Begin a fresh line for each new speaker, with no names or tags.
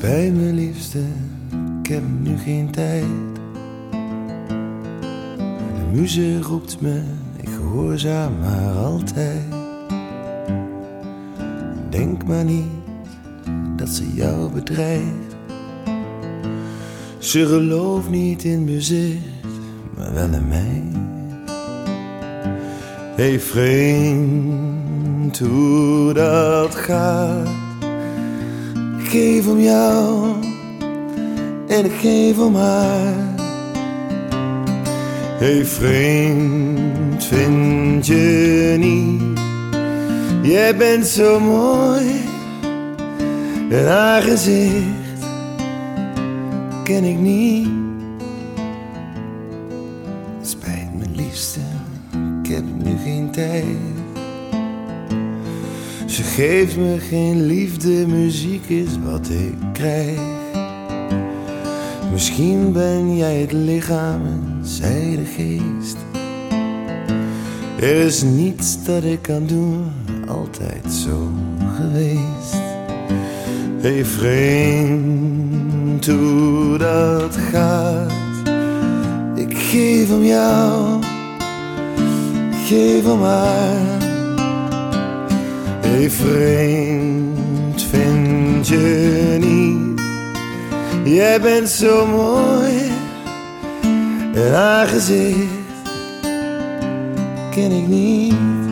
Spijt me liefste, ik heb nu geen tijd. De muze roept me, ik gehoorzaam maar altijd. Denk maar niet dat ze jou bedreigt. Ze gelooft niet in bezit, maar wel in mij. Hey vriend, hoe dat gaat. Ik geef om jou en ik geef om haar. Hey vriend, vind je niet? Jij bent zo mooi en haar gezicht ken ik niet. Spijt me liefste, ik heb nu geen tijd. Ze geeft me geen liefde, muziek is wat ik krijg. Misschien ben jij het lichaam en zij de geest. Er is niets dat ik kan doen, altijd zo geweest. Hey vriend, hoe dat gaat. Ik geef om jou, ik geef om haar. Hey vriend, vind je niet? Jij bent zo mooi en haar gezicht ken ik niet.